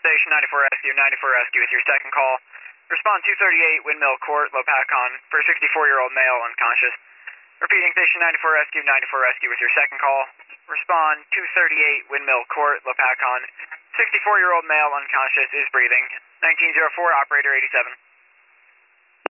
Station 94 Rescue, 94 Rescue with your second call. Respond 238 Windmill Court, Lopakon, for a 64-year-old male unconscious. Repeating Station 94 Rescue, 94 Rescue with your second call. Respond 238 Windmill Court, Lopakon. 64-year-old male unconscious is breathing. 1904, operator 87.